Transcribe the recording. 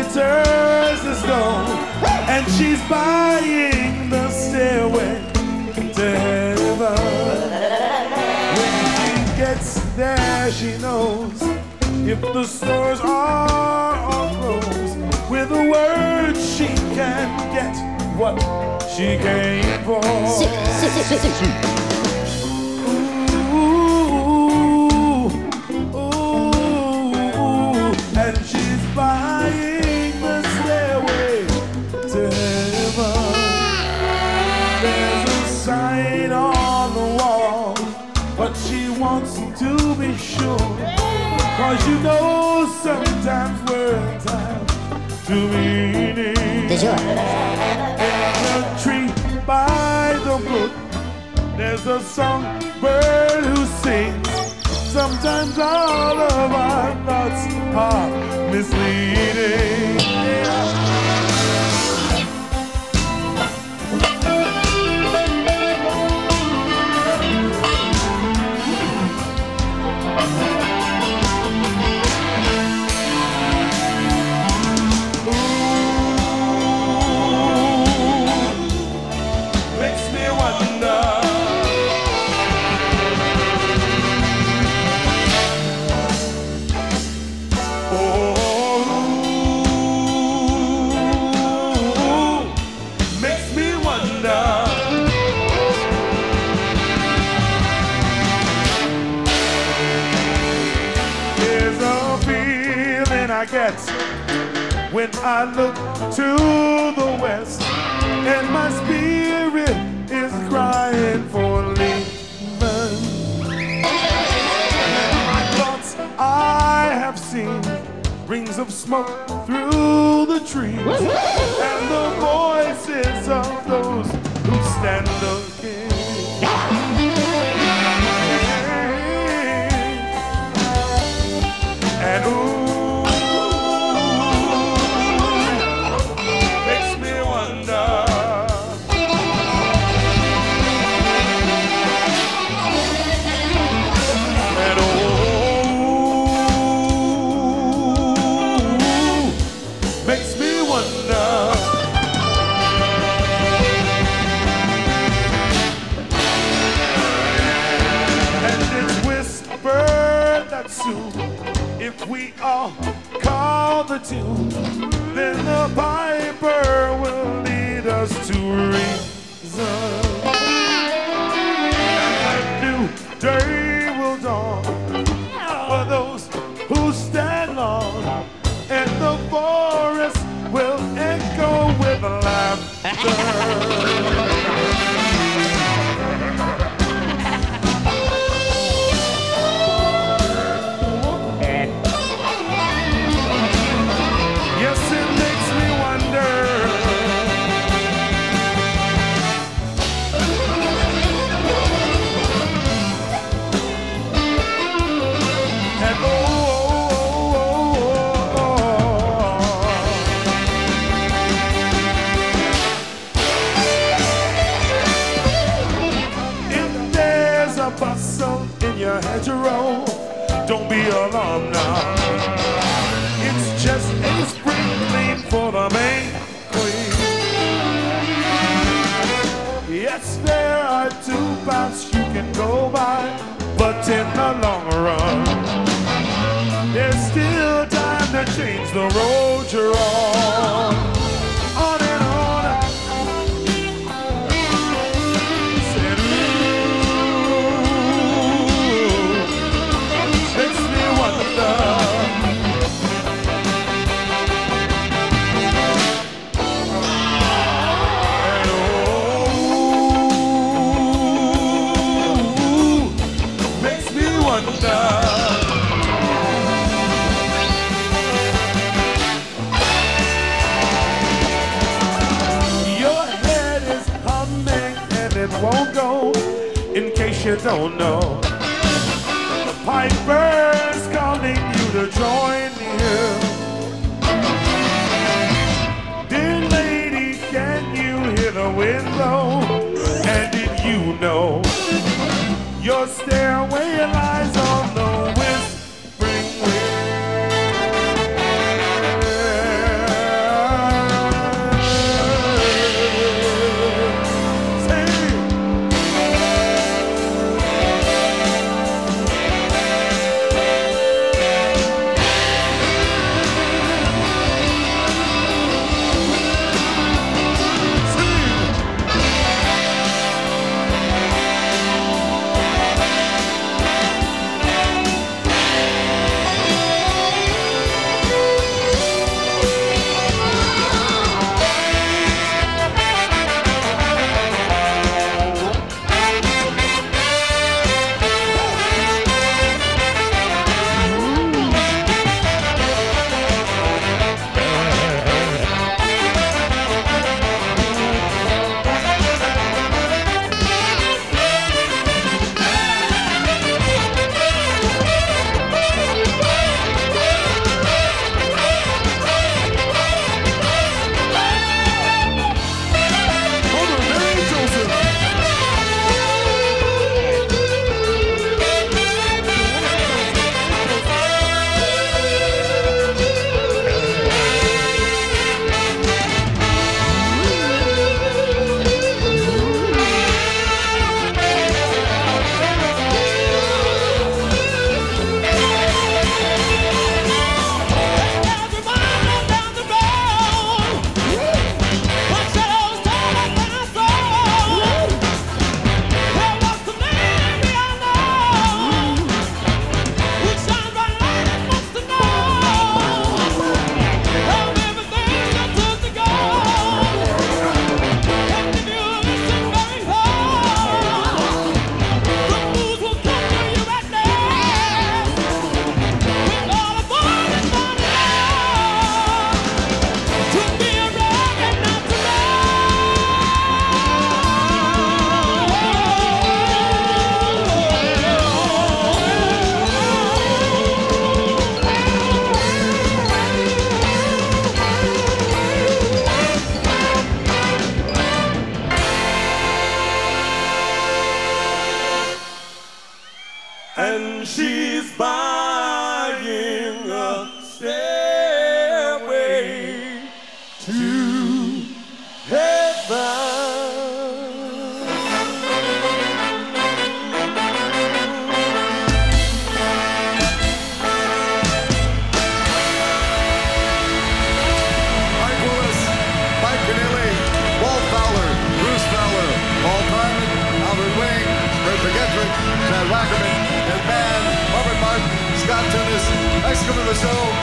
turns to stone, and she's buying the stairway to heaven. When she gets there, she knows if the stores are all closed, with a word she can get what she came for. And she's buying the stairway to heaven. There's a sign on the wall, but she wants to be sure, 'cause you know sometimes words have two meanings. In the tree by the brook, there's a songbird who sings. Sometimes all of our thoughts are misleading. Makes me wonder. I get when I look to the west, and my spirit is crying for leaving. My thoughts I have seen rings of smoke through the trees, and the voices of those who stand looking. And if we all call the tune, then the piper will lead us to reason. And a new day will dawn for those who stand long, and the forest will echo with laughter. Hedgerow, don't be alarmed now. It's just a spring clean for the May Queen. Yes, there are two paths you can go by, but in the long run, there's still time to change the road you're on. On and on. Won't go, in case you don't know. The piper's calling you to join here. Dear lady, can you hear the wind blow? And did you know your stairway lies on the whispering wind? and she's buying a stairway to heaven. Chad Wackerman, and band, Marvin Martin, Scott Tunis. Thanks for coming to the show.